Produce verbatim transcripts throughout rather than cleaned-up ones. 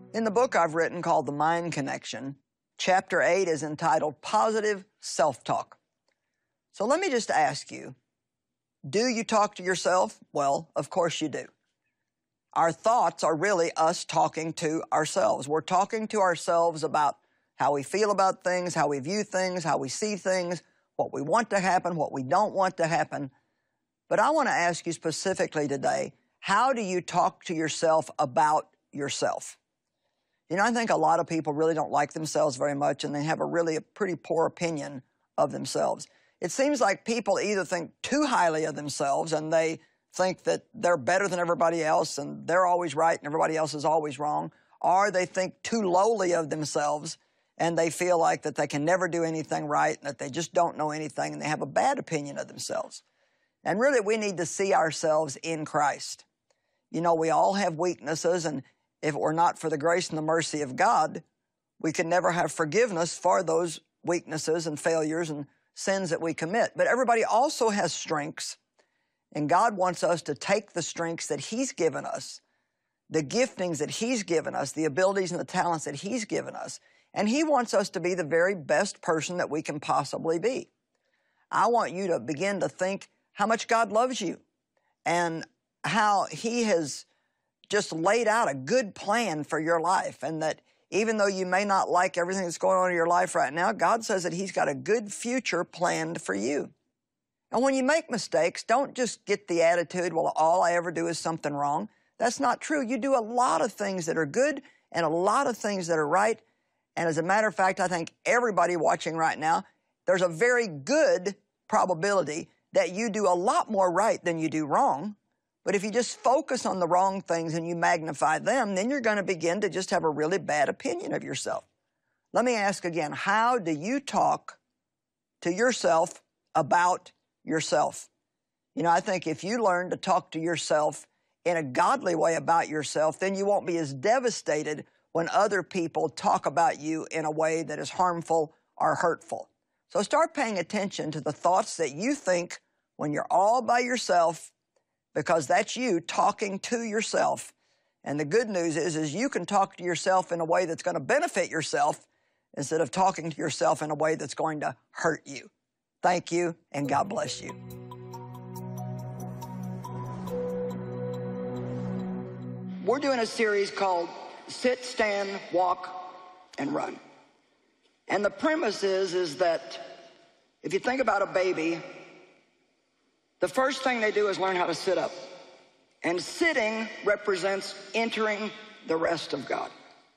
In the book I've written called The Mind Connection, Chapter eight is entitled Positive Self-Talk. So let me just ask you, do you talk to yourself? Well, of course you do. Our thoughts are really us talking to ourselves. We're talking to ourselves about how we feel about things, how we view things, how we see things, what we want to happen, what we don't want to happen. But I want to ask you specifically today, how do you talk to yourself about yourself? You know, I think a lot of people really don't like themselves very much, and they have a really a pretty poor opinion of themselves. It seems like people either think too highly of themselves, and they think that they're better than everybody else, and they're always right, and everybody else is always wrong, or they think too lowly of themselves, and they feel like that they can never do anything right, and that they just don't know anything, and they have a bad opinion of themselves. And really, we need to see ourselves in Christ. You know, we all have weaknesses, and if it were not for the grace and the mercy of God, we could never have forgiveness for those weaknesses and failures and sins that we commit. But everybody also has strengths, and God wants us to take the strengths that He's given us, the giftings that He's given us, the abilities and the talents that He's given us, and He wants us to be the very best person that we can possibly be. I want you to begin to think how much God loves you and how He has just laid out a good plan for your life, and that even though you may not like everything that's going on in your life right now, God says that He's got a good future planned for you. And when you make mistakes, don't just get the attitude, well, all I ever do is something wrong. That's not true. You do a lot of things that are good and a lot of things that are right. And as a matter of fact, I think everybody watching right now, there's a very good probability that you do a lot more right than you do wrong. But if you just focus on the wrong things and you magnify them, then you're going to begin to just have a really bad opinion of yourself. Let me ask again, how do you talk to yourself about yourself? You know, I think if you learn to talk to yourself in a godly way about yourself, then you won't be as devastated when other people talk about you in a way that is harmful or hurtful. So start paying attention to the thoughts that you think when you're all by yourself, because that's you talking to yourself. And the good news is, is you can talk to yourself in a way that's going to benefit yourself instead of talking to yourself in a way that's going to hurt you. Thank you, and God bless you. We're doing a series called Sit, Stand, Walk, and Run. And the premise is, is that if you think about a baby, the first thing they do is learn how to sit up. And sitting represents entering the rest of God.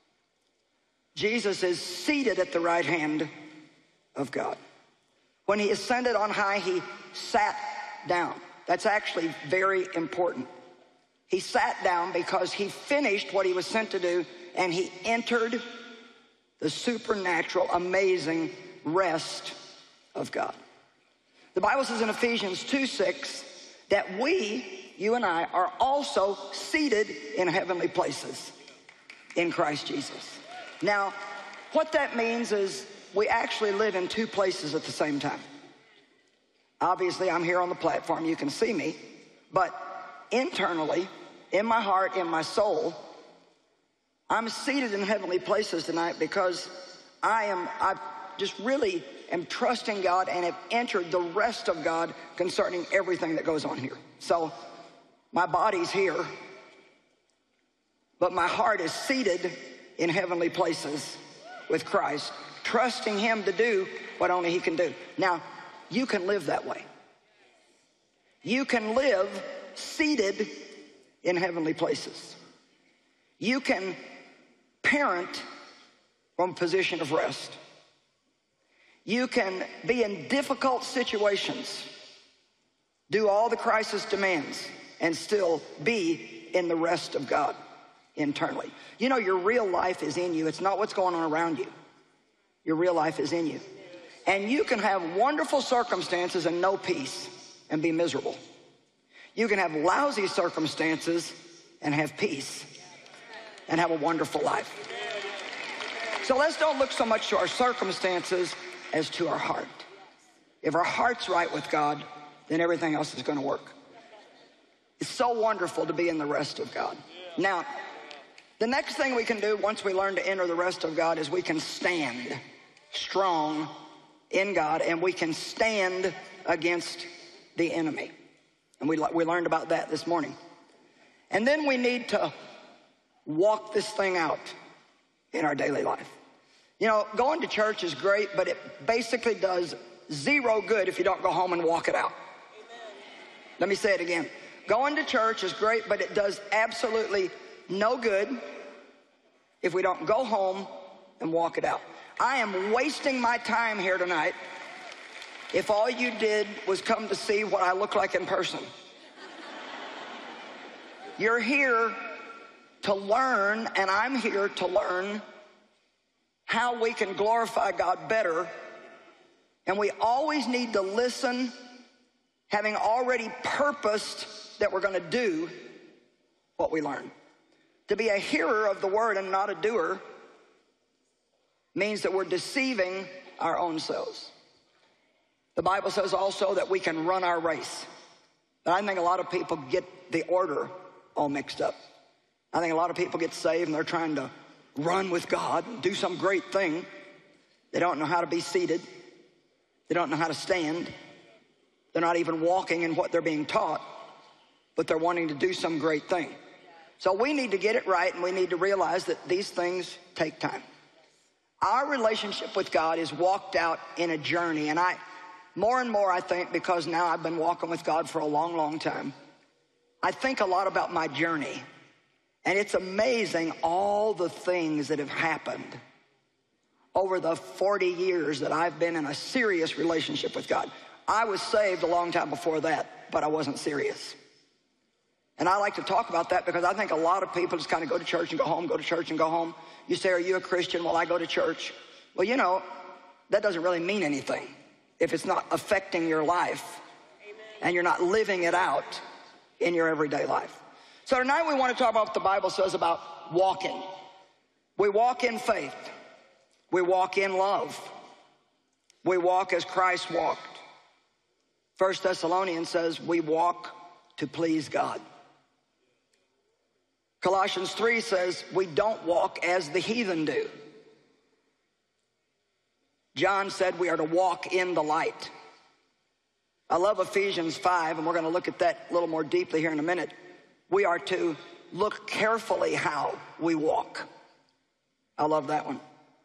Jesus is seated at the right hand of God. When He ascended on high, He sat down. That's actually very important. He sat down because He finished what He was sent to do, and He entered the supernatural, amazing rest of God. The Bible says in Ephesians two six that we, you and I, are also seated in heavenly places in Christ Jesus. Now, what that means is we actually live in two places at the same time. Obviously, I'm here on the platform. You can see me. But internally, in my heart, in my soul, I'm seated in heavenly places tonight because I am, I just really am trusting God and have entered the rest of God concerning everything that goes on here. So my body's here, but my heart is seated in heavenly places with Christ, trusting Him to do what only He can do. Now, you can live that way. You can live seated in heavenly places. You can parent from a position of rest. You can be in difficult situations, do all the crisis demands, and still be in the rest of God internally. You know, your real life is in you. It's not what's going on around you. Your real life is in you. And you can have wonderful circumstances and no peace and be miserable. You can have lousy circumstances and have peace and have a wonderful life. So let's don't look so much to our circumstances as to our heart. If our heart's right with God, then everything else is going to work. It's so wonderful to be in the rest of God. Now, The next thing we can do once we learn to enter the rest of God is we can stand strong in God, and we can stand against the enemy. And we, we learned about that this morning. And then we need to walk this thing out in our daily life. You know, going to church is great, but it basically does zero good if you don't go home and walk it out. Amen. Let me say it again. Going to church is great, but it does absolutely no good if we don't go home and walk it out. I am wasting my time here tonight if all you did was come to see what I look like in person. You're here to learn, and I'm here to learn how we can glorify God better. And we always need to listen, having already purposed that we're going to do what we learn. To be a hearer of the word and not a doer means that we're deceiving our own selves. The Bible says also that we can run our race. But I think a lot of people get the order all mixed up. I think a lot of people get saved and they're trying to run with God and do some great thing. They don't know how to be seated. They don't know how to stand. They're not even walking in what they're being taught, but they're wanting to do some great thing. So we need to get it right, and we need to realize that these things take time. Our relationship with God is walked out in a journey, and I, more and more I think, because now I've been walking with God for a long, long time, I think a lot about my journey. And it's amazing all the things that have happened over the forty years that I've been in a serious relationship with God. I was saved a long time before that, but I wasn't serious. And I like to talk about that because I think a lot of people just kind of go to church and go home, go to church and go home. You say, are you a Christian? Well, I go to church. Well, you know, that doesn't really mean anything if it's not affecting your life. Amen. And you're not living it out in your everyday life. So tonight we want to talk about what the Bible says about walking. We walk in faith. We walk in love. We walk as Christ walked. First Thessalonians says we walk to please God. Colossians three says we don't walk as the heathen do. John said we are to walk in the light. I love Ephesians five, and we're going to look at that a little more deeply here in a minute. We are to look carefully how we walk. I love that one.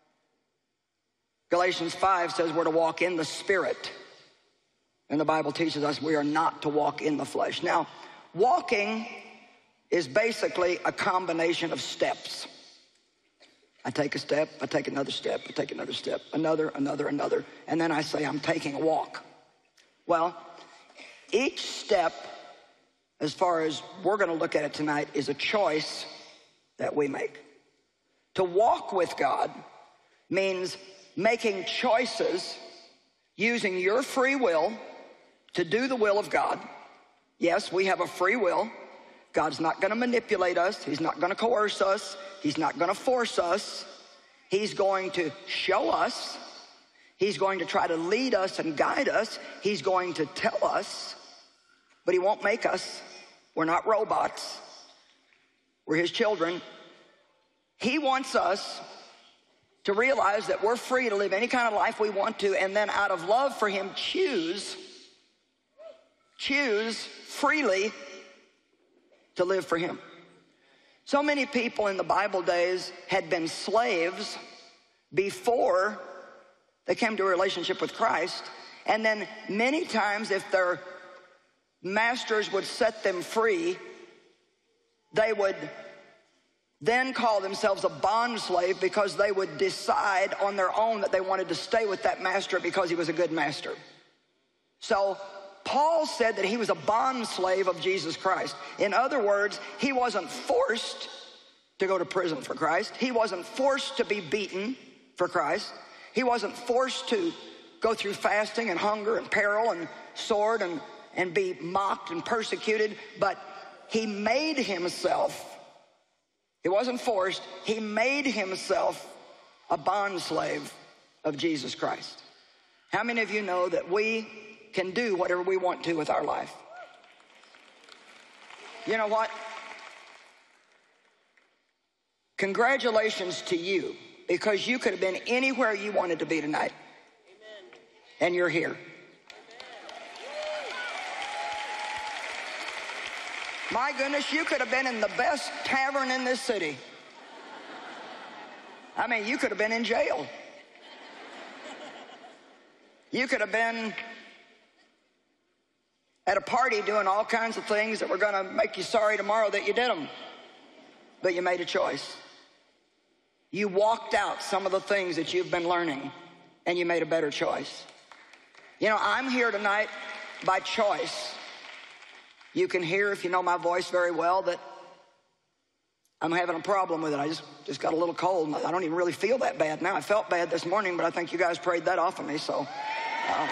Galatians five says we're to walk in the Spirit. And the Bible teaches us we are not to walk in the flesh. Now, walking is basically a combination of steps. I take a step, I take another step, I take another step, another, another, another, and then I say I'm taking a walk. Well, each step, as far as we're going to look at it tonight, is a choice that we make. To walk with God means making choices using your free will to do the will of God. Yes, we have a free will. God's not going to manipulate us. He's not going to coerce us. He's not going to force us. He's going to show us. He's going to try to lead us and guide us. He's going to tell us, but he won't make us. We're not robots. We're his children. He wants us to realize that we're free to live any kind of life we want to, and then out of love for him, choose, choose freely to live for him. So many people in the Bible days had been slaves before they came to a relationship with Christ, and then many times if their masters would set them free, they would then call themselves a bond slave because they would decide on their own that they wanted to stay with that master because he was a good master. So Paul said that he was a bond slave of Jesus Christ. In other words, he wasn't forced to go to prison for Christ. He wasn't forced to be beaten for Christ. He wasn't forced to go through fasting and hunger and peril and sword and, and be mocked and persecuted, but he made himself, he wasn't forced, he made himself a bond slave of Jesus Christ. How many of you know that we can do whatever we want to with our life? You know what? Congratulations to you, because you could have been anywhere you wanted to be tonight. Amen. And you're here. Amen. My goodness, you could have been in the best tavern in this city. I mean, you could have been in jail. You could have been at a party doing all kinds of things that were going to make you sorry tomorrow that you did them. But you made a choice. You walked out some of the things that you've been learning, and you made a better choice. You know, I'm here tonight by choice. You can hear, if you know my voice very well, that I'm having a problem with it. I just, just got a little cold. I don't even really feel that bad now. I felt bad this morning, but I think you guys prayed that off of me, so... Um,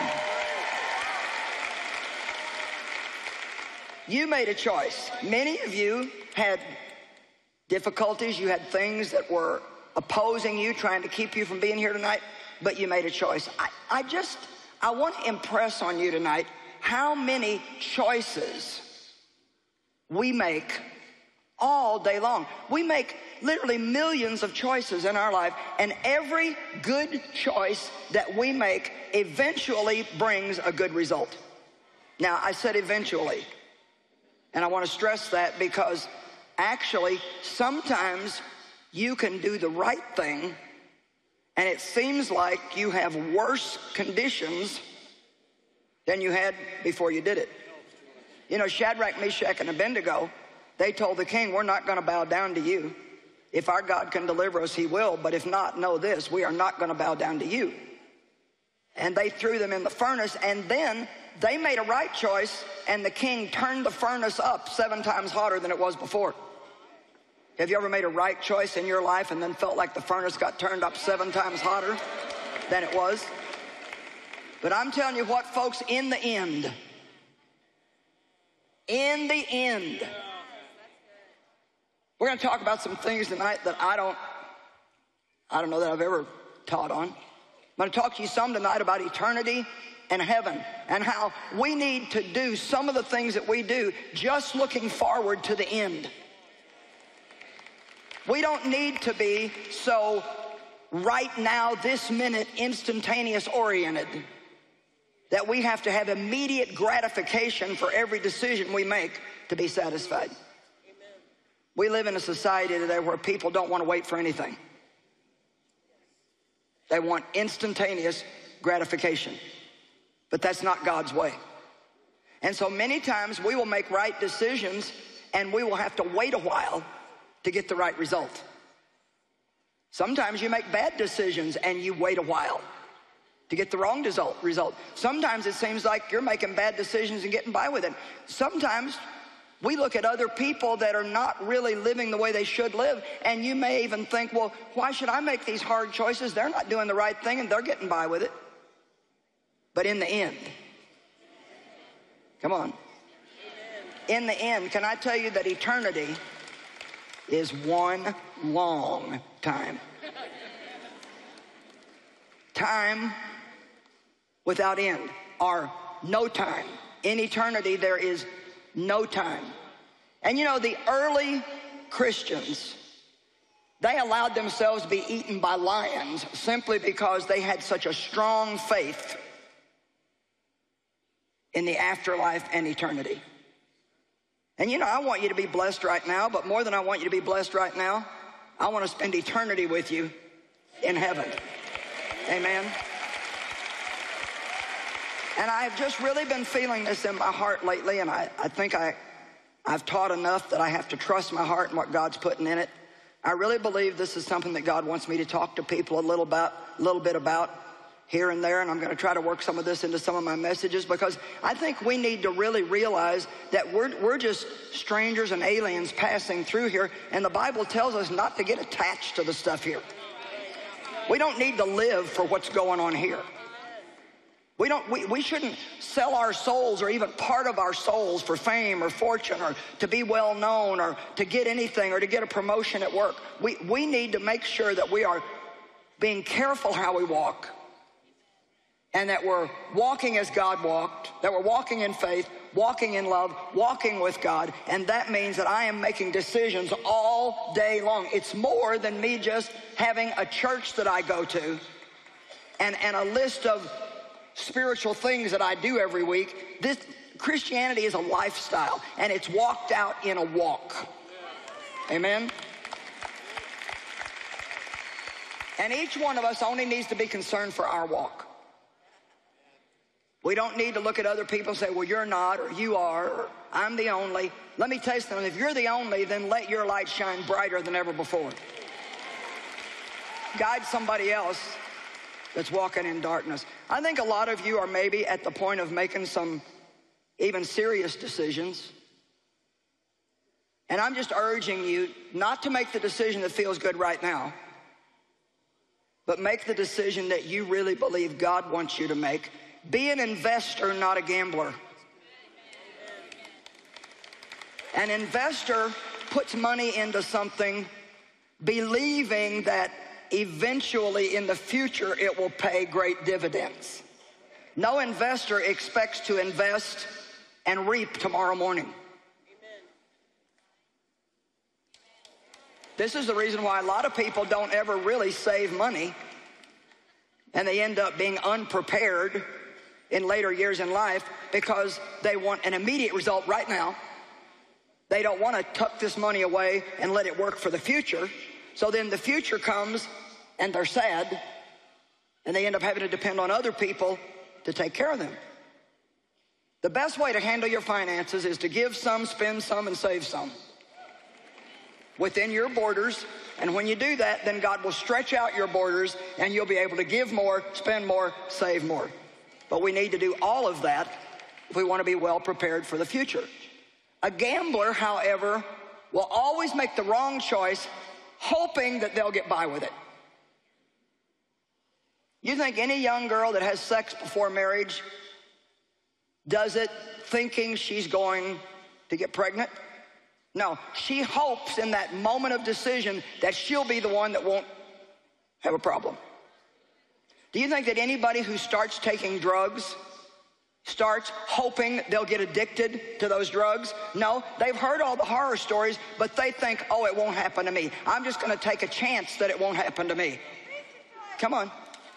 you made a choice. Many of you had difficulties. You had things that were opposing you, trying to keep you from being here tonight, but you made a choice. I, I just, I want to impress on you tonight how many choices we make all day long. We make literally millions of choices in our life, and every good choice that we make eventually brings a good result. Now, I said eventually, and I want to stress that because actually sometimes you can do the right thing and it seems like you have worse conditions than you had before you did it. You know, Shadrach, Meshach, and Abednego, they told the king, we're not going to bow down to you. If our God can deliver us, he will. But if not, know this, we are not going to bow down to you. And they threw them in the furnace, and then they made a right choice, and the king turned the furnace up seven times hotter than it was before. Have you ever made a right choice in your life and then felt like the furnace got turned up seven times hotter than it was? But I'm telling you what, folks, in the end, in the end, we're going to talk about some things tonight that I don't, I don't know that I've ever taught on. I'm going to talk to you some tonight about eternity and heaven and how we need to do some of the things that we do just looking forward to the end. We don't need to be so right now, this minute, instantaneous oriented that we have to have immediate gratification for every decision we make to be satisfied. Amen. We live in a society today where people don't want to wait for anything. They want instantaneous gratification. But that's not God's way. And so many times we will make right decisions and we will have to wait a while to get the right result. Sometimes you make bad decisions and you wait a while to get the wrong result. result. Sometimes it seems like you're making bad decisions and getting by with it. Sometimes we look at other people that are not really living the way they should live, and you may even think, well, why should I make these hard choices? They're not doing the right thing and they're getting by with it. But in the end, come on. In the end, can I tell you that eternity is one long time. Time without end, or no time. In eternity, there is no time. And you know, the early Christians, they allowed themselves to be eaten by lions simply because they had such a strong faith in the afterlife and eternity. And you know, I want you to be blessed right now, but more than I want you to be blessed right now, I want to spend eternity with you in heaven. Amen. And I've just really been feeling this in my heart lately, and I, I think I, I've taught enough that I have to trust my heart and what God's putting in it. I really believe this is something that God wants me to talk to people a little about, a little bit about here and there, and I'm going to try to work some of this into some of my messages, because I think we need to really realize that we're, we're just strangers and aliens passing through here, and the Bible tells us not to get attached to the stuff here. We don't need to live for what's going on here. We don't. We, we shouldn't sell our souls or even part of our souls for fame or fortune or to be well known or to get anything or to get a promotion at work. We, we need to make sure that we are being careful how we walk and that we're walking as God walked, that we're walking in faith, walking in love, walking with God, and that means that I am making decisions all day long. It's more than me just having a church that I go to and, and a list of spiritual things that I do every week. This Christianity is a lifestyle, and it's walked out in a walk. Amen? And each one of us only needs to be concerned for our walk. We don't need to look at other people and say, well, you're not, or you are, or I'm the only. Let me tell you something. If you're the only, then let your light shine brighter than ever before. Guide somebody else that's walking in darkness. I think a lot of you are maybe at the point of making some even serious decisions. And I'm just urging you not to make the decision that feels good right now, but make the decision that you really believe God wants you to make. Be an investor, not a gambler. An investor puts money into something believing that eventually in the future it will pay great dividends. No investor expects to invest and reap tomorrow morning. This is the reason why a lot of people don't ever really save money, and they end up being unprepared in later years in life because they want an immediate result right now. They don't want to tuck this money away and let it work for the future. So then the future comes and they're sad, and they end up having to depend on other people to take care of them. The best way to handle your finances is to give some, spend some, and save some within your borders. And when you do that, then God will stretch out your borders and you'll be able to give more, spend more, save more. But we need to do all of that if we want to be well prepared for the future. A gambler, however, will always make the wrong choice, hoping that they'll get by with it. You think any young girl that has sex before marriage does it thinking she's going to get pregnant? No, she hopes in that moment of decision that she'll be the one that won't have a problem. Do you think that anybody who starts taking drugs starts hoping they'll get addicted to those drugs? No, they've heard all the horror stories, but they think, oh, it won't happen to me. I'm just going to take a chance that it won't happen to me. Come on.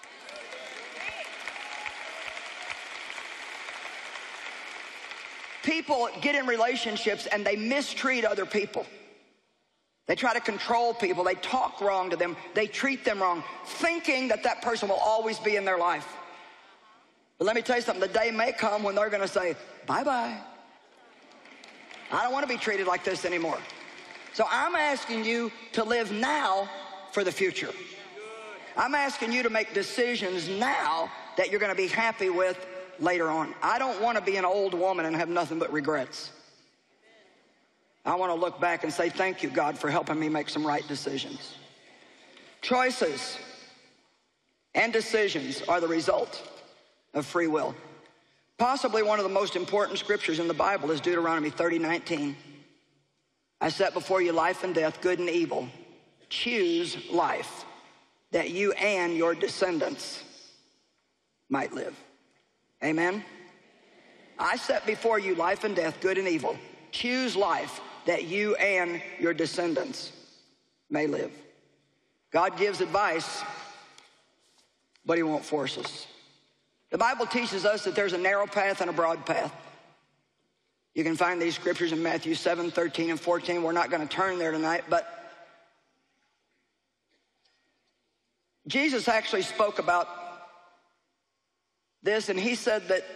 People get in relationships and they mistreat other people. They try to control people. They talk wrong to them. They treat them wrong, thinking that that person will always be in their life. But let me tell you something. The day may come when they're going to say, bye-bye. I don't want to be treated like this anymore. So I'm asking you to live now for the future. I'm asking you to make decisions now that you're going to be happy with later on. I don't want to be an old woman and have nothing but regrets. I want to look back and say, thank you, God, for helping me make some right decisions. Choices and decisions are the result of free will. Possibly one of the most important scriptures in the Bible is Deuteronomy thirty nineteen. I set before you life and death, good and evil. Choose life, that you and your descendants might live. Amen? I set before you life and death, good and evil. Choose life, that you and your descendants may live. God gives advice, but he won't force us. The Bible teaches us that there's a narrow path and a broad path. You can find these scriptures in Matthew seven, thirteen, and fourteen. We're not going to turn there tonight, but Jesus actually spoke about this, and he said that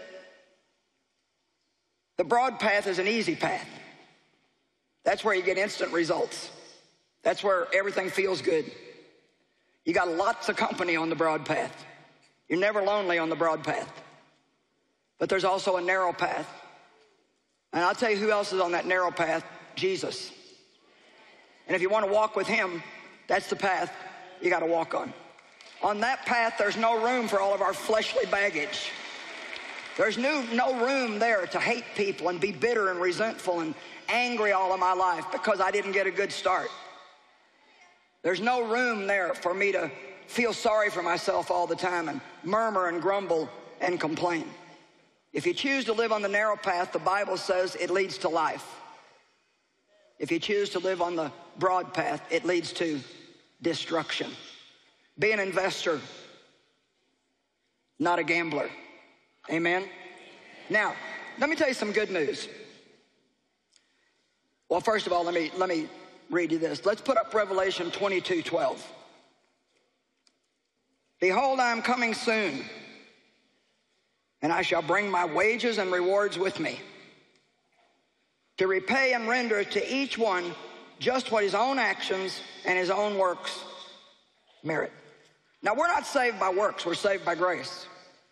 the broad path is an easy path. That's where you get instant results. That's where everything feels good. You got lots of company on the broad path. You're never lonely on the broad path. But there's also a narrow path. And I'll tell you who else is on that narrow path: Jesus. And if you want to walk with him, that's the path you got to walk on. On that path, there's no room for all of our fleshly baggage. There's no, no room there to hate people and be bitter and resentful and angry all of my life because I didn't get a good start. There's no room there for me to feel sorry for myself all the time and murmur and grumble and complain. If you choose to live on the narrow path, the Bible says it leads to life. If you choose to live on the broad path, it leads to destruction. Be an investor, not a gambler. Amen? Now, let me tell you some good news. Well, first of all, let me, let me read you this. Let's put up Revelation twenty-two twelve. Behold, I am coming soon, and I shall bring my wages and rewards with me, to repay and render to each one just what his own actions and his own works merit. Now, we're not saved by works, we're saved by grace.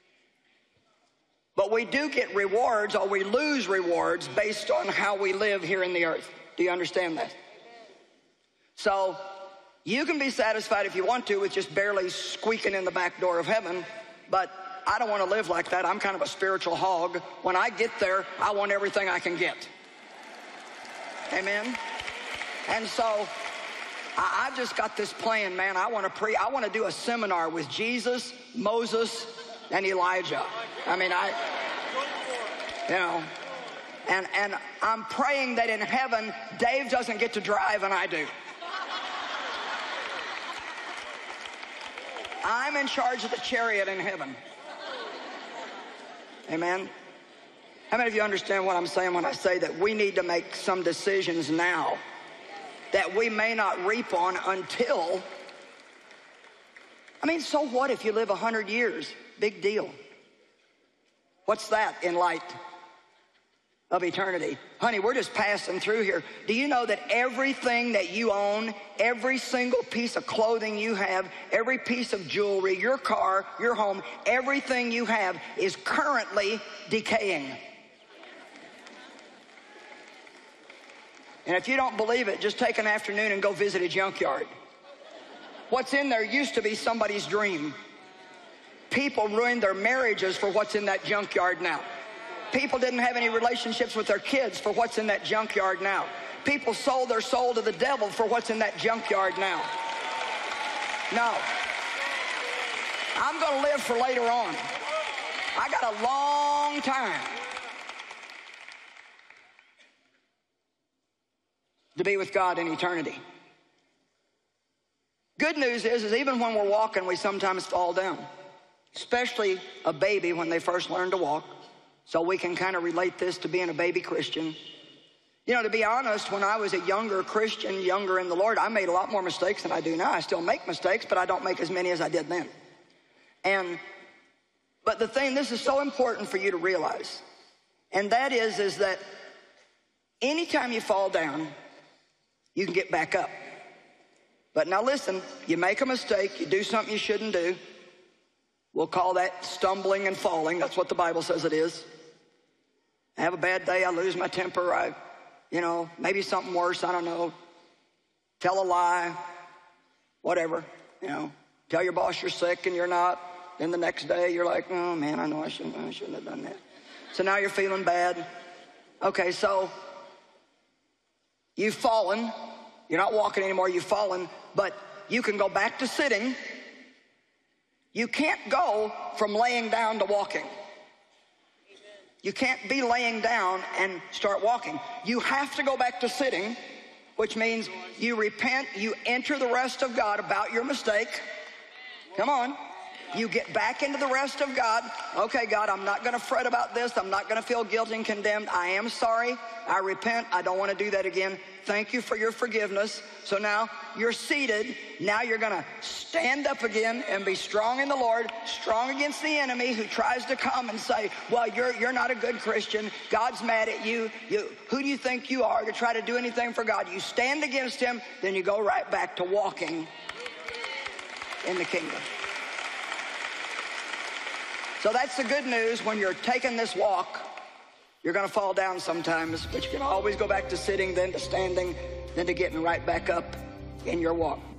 But we do get rewards, or we lose rewards, based on how we live here in the earth. Do you understand that? So, you can be satisfied if you want to with just barely squeaking in the back door of heaven, but I don't want to live like that. I'm kind of a spiritual hog. When I get there, I want everything I can get. Amen? And so, I, I've just got this plan, man. I want to pre. I want to do a seminar with Jesus, Moses, and Elijah. I mean, I, you know, and, and I'm praying that in heaven, Dave doesn't get to drive and I do. I'm in charge of the chariot in heaven. Amen? How many of you understand what I'm saying when I say that we need to make some decisions now that we may not reap on until, I mean, so what if you live a hundred years? Big deal. What's that in light of eternity? Honey, we're just passing through here. Do you know that everything that you own, every single piece of clothing you have, every piece of jewelry, your car, your home, everything you have is currently decaying? And if you don't believe it, just take an afternoon and go visit a junkyard. What's in there used to be somebody's dream. People ruined their marriages for what's in that junkyard now. People didn't have any relationships with their kids for what's in that junkyard now. People sold their soul to the devil for what's in that junkyard now. No. I'm going to live for later on. I got a long time to be with God in eternity. Good news is, is even when we're walking, we sometimes fall down. Especially a baby when they first learn to walk. So we can kind of relate this to being a baby Christian. You know, to be honest, when I was a younger Christian, younger in the Lord, I made a lot more mistakes than I do now. I still make mistakes, but I don't make as many as I did then. And, but the thing, this is so important for you to realize. And that is, is that anytime you fall down, you can get back up. But now listen, you make a mistake, you do something you shouldn't do. We'll call that stumbling and falling. That's what the Bible says it is. I have a bad day, I lose my temper, I, you know, maybe something worse, I don't know. Tell a lie, whatever, you know. Tell your boss you're sick and you're not. Then the next day you're like, oh man, I know I shouldn't, I shouldn't have done that. So now you're feeling bad. Okay, so you've fallen. You're not walking anymore, you've fallen, but you can go back to sitting. You can't go from laying down to walking. You can't be laying down and start walking. You have to go back to sitting, which means you repent, you enter the rest of God about your mistake. Come on. You get back into the rest of God. Okay, God, I'm not going to fret about this. I'm not going to feel guilty and condemned. I am sorry. I repent. I don't want to do that again. Thank you for your forgiveness. So now you're seated. Now you're going to stand up again and be strong in the Lord, strong against the enemy who tries to come and say, well, you're, you're not a good Christian. God's mad at you. you. Who do you think you are to try to do anything for God? You stand against him, then you go right back to walking in the kingdom. So that's the good news. When you're taking this walk, you're going to fall down sometimes, but you can always go back to sitting, then to standing, then to getting right back up in your walk.